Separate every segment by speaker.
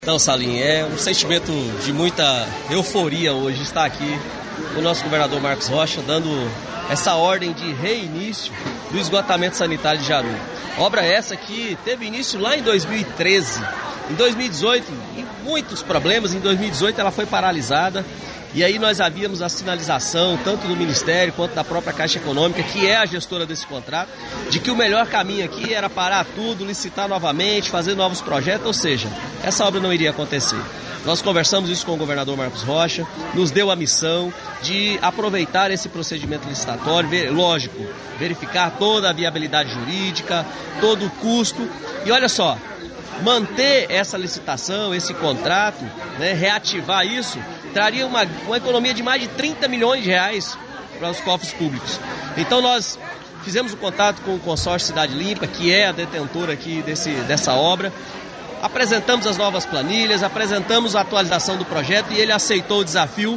Speaker 1: Então, Salim, é um sentimento de muita euforia hoje estar aqui com o nosso governador Marcos Rocha, dando essa ordem de reinício do esgotamento sanitário de Jaru. Obra essa que teve início lá em 2013. Em 2018, em muitos problemas, em 2018 ela foi paralisada. E aí nós havíamos a sinalização, tanto do Ministério quanto da própria Caixa Econômica, que é a gestora desse contrato, de que o melhor caminho aqui era parar tudo, licitar novamente, fazer novos projetos, ou seja, essa obra não iria acontecer. Nós conversamos isso com o governador Marcos Rocha, nos deu a missão de aproveitar esse procedimento licitatório, lógico, verificar toda a viabilidade jurídica, todo o custo, e olha só, manter essa licitação, esse contrato, né, reativar isso, traria uma economia de mais de 30 milhões de reais para os cofres públicos. Então nós fizemos o contato com o consórcio Cidade Limpa, que é a detentora aqui dessa obra, apresentamos as novas planilhas, apresentamos a atualização do projeto e ele aceitou o desafio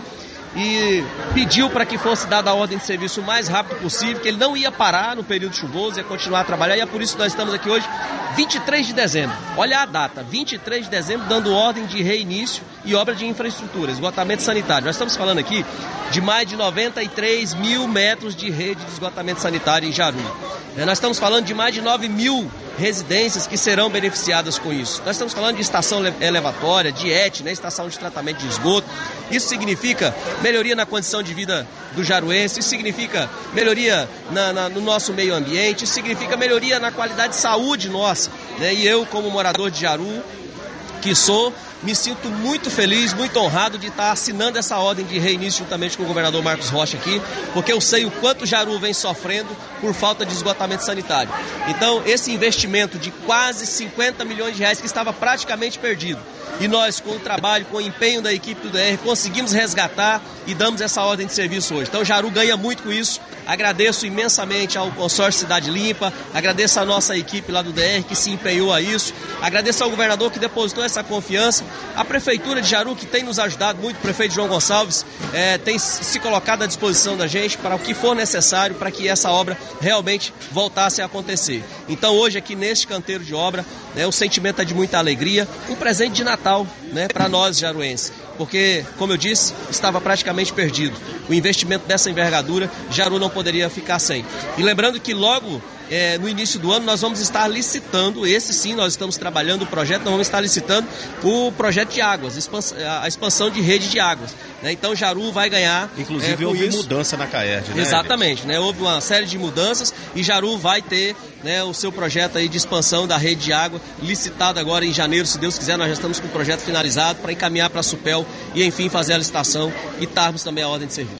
Speaker 1: e pediu para que fosse dada a ordem de serviço o mais rápido possível, que ele não ia parar no período chuvoso, ia continuar a trabalhar, e é por isso que nós estamos aqui hoje, 23 de dezembro. Olha a data, 23 de dezembro, dando ordem de reinício e obra de infraestrutura, esgotamento sanitário. Nós estamos falando aqui de mais de 93 mil metros de rede de esgotamento sanitário em Jaru. Nós estamos falando de mais de 9 mil residências que serão beneficiadas com isso. Nós estamos falando de estação elevatória, de ET, né, estação de tratamento de esgoto. Isso significa melhoria na condição de vida do jaruense, isso significa melhoria no nosso meio ambiente, isso significa melhoria na qualidade de saúde nossa. Né? E eu, como morador de Jaru, que sou, me sinto muito feliz, muito honrado de estar assinando essa ordem de reinício juntamente com o governador Marcos Rocha aqui, porque eu sei o quanto Jaru vem sofrendo por falta de esgotamento sanitário. Então, esse investimento de quase 50 milhões de reais que estava praticamente perdido, e nós, com o trabalho, com o empenho da equipe do DR, conseguimos resgatar e damos essa ordem de serviço hoje. Então, Jaru ganha muito com isso. Agradeço imensamente ao consórcio Cidade Limpa, agradeço a nossa equipe lá do DR que se empenhou a isso, agradeço ao governador que depositou essa confiança, a prefeitura de Jaru que tem nos ajudado muito, o prefeito João Gonçalves tem se colocado à disposição da gente para o que for necessário para que essa obra realmente voltasse a acontecer. Então hoje aqui neste canteiro de obra, né, o sentimento é de muita alegria, um presente de Natal, né, para nós jaruenses. Porque, como eu disse, estava praticamente perdido. O investimento dessa envergadura, Jaru não poderia ficar sem. E lembrando que logo no início do ano nós vamos estar licitando, esse sim nós estamos trabalhando o projeto, nós vamos estar licitando o projeto de águas, a expansão de rede de águas. Né? Então Jaru vai ganhar.
Speaker 2: Inclusive houve mudança na CAERD, né?
Speaker 1: Exatamente, né? Houve uma série de mudanças e Jaru vai ter, né, o seu projeto aí de expansão da rede de água licitado agora em janeiro, se Deus quiser. Nós já estamos com o projeto finalizado para encaminhar para a Supel e enfim fazer a licitação e darmos também a ordem de serviço.